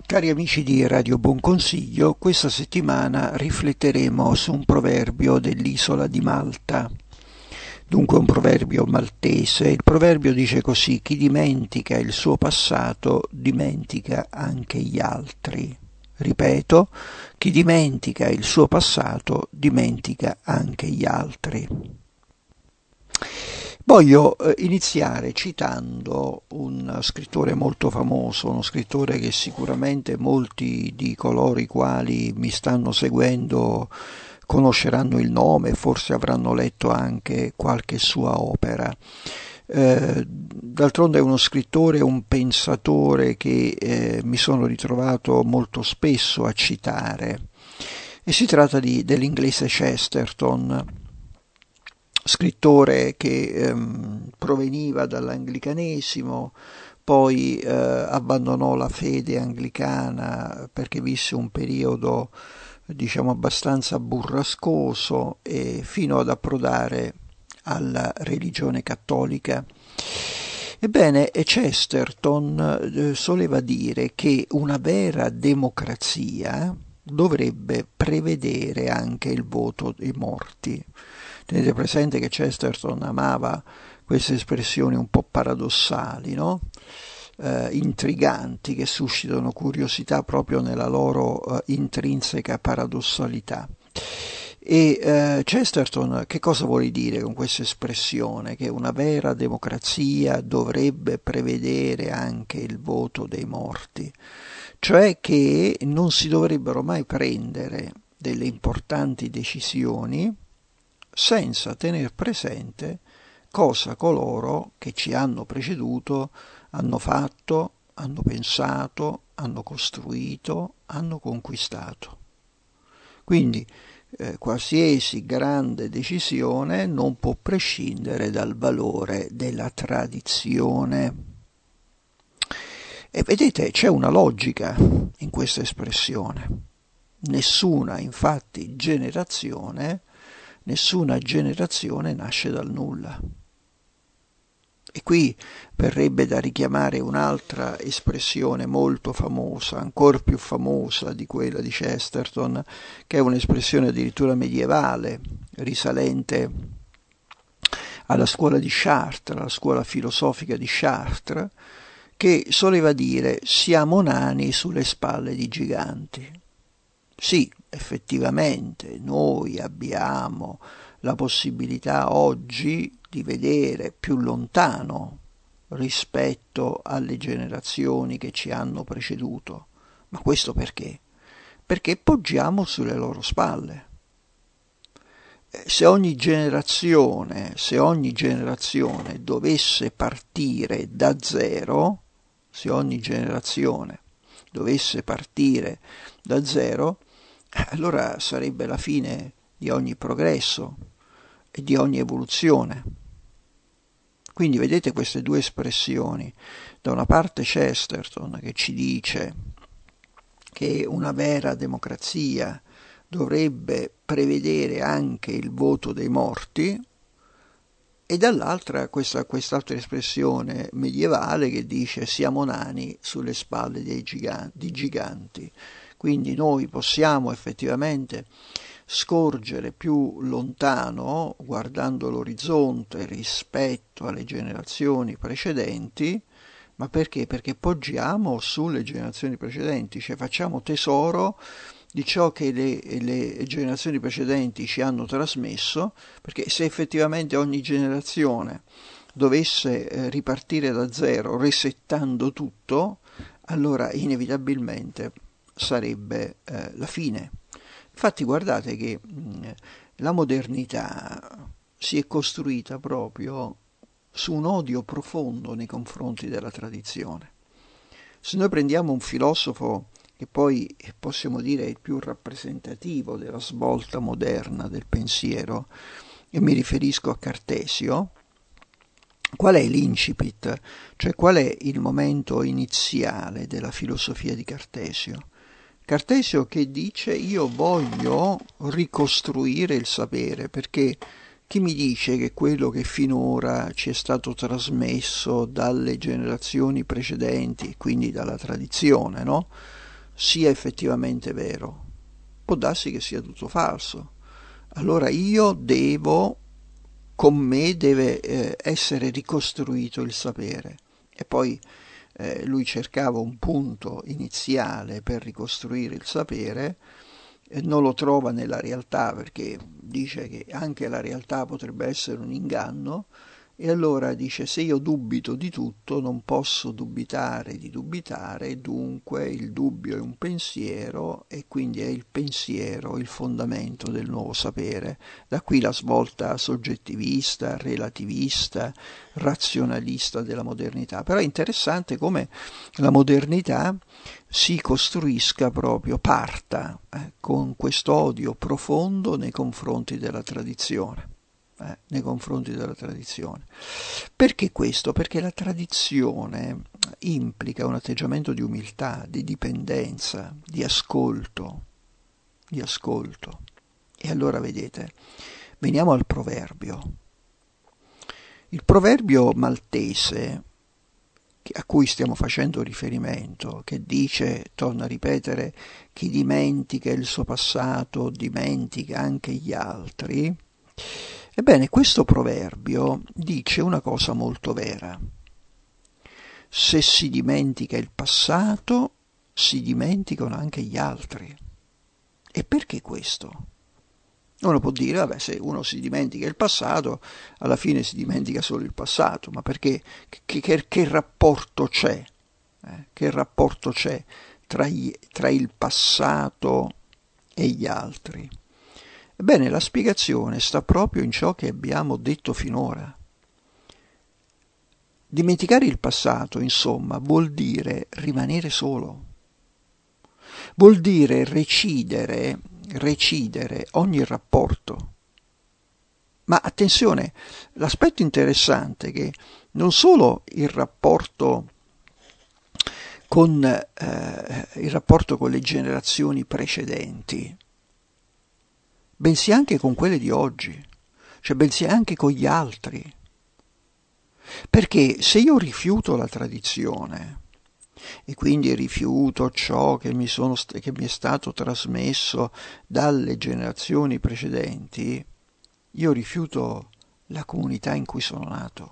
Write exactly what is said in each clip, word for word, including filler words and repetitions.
Cari amici di Radio Buon Consiglio, questa settimana rifletteremo su un proverbio dell'isola di Malta. Dunque un proverbio maltese. Il proverbio dice così: chi dimentica il suo passato dimentica anche gli altri. Ripeto, chi dimentica il suo passato dimentica anche gli altri. Voglio eh, iniziare citando un scrittore molto famoso, uno scrittore che sicuramente molti di coloro i quali mi stanno seguendo conosceranno il nome, forse avranno letto anche qualche sua opera. Eh, d'altronde è uno scrittore, un pensatore che eh, mi sono ritrovato molto spesso a citare, e si tratta di, dell'inglese Chesterton, scrittore che ehm, proveniva dall'anglicanesimo, poi eh, abbandonò la fede anglicana perché visse un periodo, diciamo, abbastanza burrascoso, e fino ad approdare alla religione cattolica. Ebbene, Chesterton eh, soleva dire che una vera democrazia dovrebbe prevedere anche il voto dei morti. Tenete presente che Chesterton amava queste espressioni un po' paradossali, no? Eh, intriganti, che suscitano curiosità proprio nella loro eh, intrinseca paradossalità. E eh, Chesterton che cosa vuole dire con questa espressione? Che una vera democrazia dovrebbe prevedere anche il voto dei morti, cioè che non si dovrebbero mai prendere delle importanti decisioni senza tener presente cosa coloro che ci hanno preceduto hanno fatto, hanno pensato, hanno costruito, hanno conquistato. Quindi eh, qualsiasi grande decisione non può prescindere dal valore della tradizione. E vedete, c'è una logica in questa espressione. Nessuna, infatti, generazione Nessuna generazione nasce dal nulla. E qui verrebbe da richiamare un'altra espressione molto famosa, ancor più famosa di quella di Chesterton, che è un'espressione addirittura medievale, risalente alla scuola di Chartres, alla scuola filosofica di Chartres, che soleva dire: siamo nani sulle spalle di giganti. Sì, effettivamente noi abbiamo la possibilità oggi di vedere più lontano rispetto alle generazioni che ci hanno preceduto. Ma questo perché? Perché poggiamo sulle loro spalle. Se ogni generazione, se ogni generazione dovesse partire da zero, se ogni generazione dovesse partire da zero, allora sarebbe la fine di ogni progresso e di ogni evoluzione. Quindi vedete queste due espressioni: da una parte Chesterton che ci dice che una vera democrazia dovrebbe prevedere anche il voto dei morti, e dall'altra questa, quest'altra espressione medievale che dice siamo nani sulle spalle dei giganti, di giganti. Quindi noi possiamo effettivamente scorgere più lontano, guardando l'orizzonte rispetto alle generazioni precedenti. Ma perché? Perché poggiamo sulle generazioni precedenti, cioè facciamo tesoro di ciò che le, le generazioni precedenti ci hanno trasmesso, perché se effettivamente ogni generazione dovesse eh, ripartire da zero, resettando tutto, allora inevitabilmente sarebbe eh, la fine. Infatti guardate che mh, la modernità si è costruita proprio su un odio profondo nei confronti della tradizione. Se noi prendiamo un filosofo che poi possiamo dire è il più rappresentativo della svolta moderna del pensiero, e mi riferisco a Cartesio, qual è l'incipit, cioè qual è il momento iniziale della filosofia di Cartesio? Cartesio che dice: io voglio ricostruire il sapere, perché chi mi dice che quello che finora ci è stato trasmesso dalle generazioni precedenti, quindi dalla tradizione, no? sia effettivamente vero, può darsi che sia tutto falso. Allora io devo, con me deve eh, essere ricostruito il sapere. E poi eh, lui cercava un punto iniziale per ricostruire il sapere, e non lo trova nella realtà, perché dice che anche la realtà potrebbe essere un inganno, e allora dice: se io dubito di tutto non posso dubitare di dubitare, dunque il dubbio è un pensiero e quindi è il pensiero il fondamento del nuovo sapere. Da qui la svolta soggettivista, relativista, razionalista della modernità. Però è interessante come la modernità si costruisca proprio, parta eh, con questo odio profondo nei confronti della tradizione. Eh, nei confronti della tradizione. Perché questo? Perché la tradizione implica un atteggiamento di umiltà, di dipendenza, di ascolto, di ascolto. E allora vedete, veniamo al proverbio. Il proverbio maltese a cui stiamo facendo riferimento, che dice, torna a ripetere, chi dimentica il suo passato dimentica anche gli altri. Ebbene, questo proverbio dice una cosa molto vera. Se si dimentica il passato, si dimenticano anche gli altri. E perché questo? Uno può dire, vabbè, se uno si dimentica il passato, alla fine si dimentica solo il passato, ma perché? Che, che, che rapporto c'è? Eh? Che rapporto c'è tra, gli, tra il passato e gli altri? Ebbene, la spiegazione sta proprio in ciò che abbiamo detto finora. Dimenticare il passato, insomma, vuol dire rimanere solo. Vuol dire recidere, recidere ogni rapporto. Ma attenzione, l'aspetto interessante è che non solo il rapporto con, eh, il rapporto con le generazioni precedenti, bensì anche con quelle di oggi, cioè bensì anche con gli altri. Perché se io rifiuto la tradizione e quindi rifiuto ciò che mi, sono, che mi è stato trasmesso dalle generazioni precedenti, io rifiuto la comunità in cui sono nato.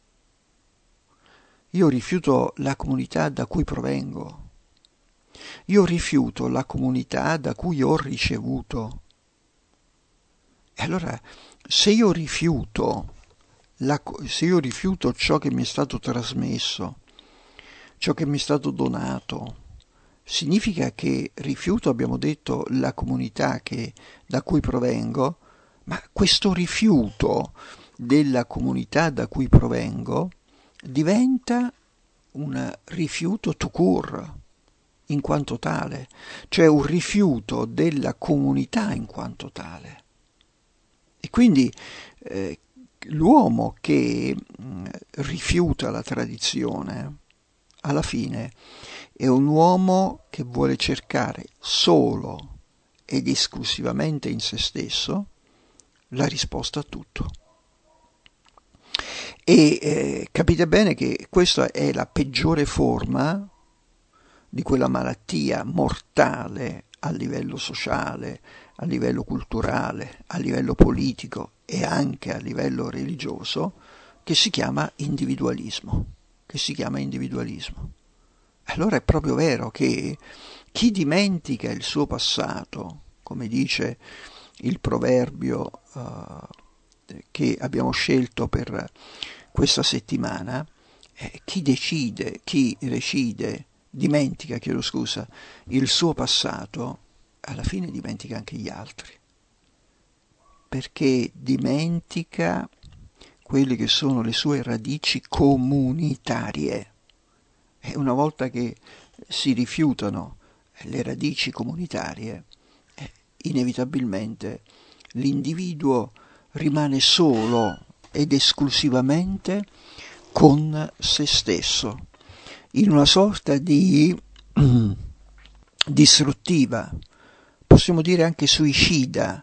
Io rifiuto la comunità da cui provengo. Io rifiuto la comunità da cui ho ricevuto. E allora, se io rifiuto, la, se io rifiuto ciò che mi è stato trasmesso, ciò che mi è stato donato, significa che rifiuto, abbiamo detto, la comunità che, da cui provengo, ma questo rifiuto della comunità da cui provengo diventa un rifiuto tout court, in quanto tale, cioè un rifiuto della comunità in quanto tale. E quindi eh, l'uomo che mh, rifiuta la tradizione, alla fine è un uomo che vuole cercare solo ed esclusivamente in se stesso la risposta a tutto. E eh, capite bene che questa è la peggiore forma di quella malattia mortale a livello sociale, a livello culturale, a livello politico e anche a livello religioso, che si chiama individualismo, che si chiama individualismo. Allora è proprio vero che chi dimentica il suo passato, come dice il proverbio uh, che abbiamo scelto per questa settimana, eh, chi decide, chi decide, dimentica, chiedo scusa, il suo passato, alla fine dimentica anche gli altri, perché dimentica quelle che sono le sue radici comunitarie. E una volta che si rifiutano le radici comunitarie, eh, inevitabilmente l'individuo rimane solo ed esclusivamente con se stesso, in una sorta di distruttiva, possiamo dire anche suicida,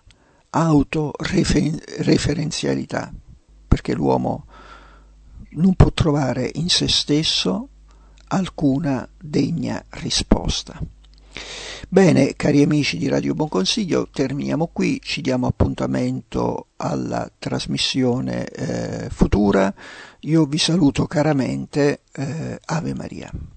autoreferenzialità, perché l'uomo non può trovare in se stesso alcuna degna risposta. Bene, cari amici di Radio Buon Consiglio, terminiamo qui, ci diamo appuntamento alla trasmissione eh, futura. Io vi saluto caramente, eh, Ave Maria.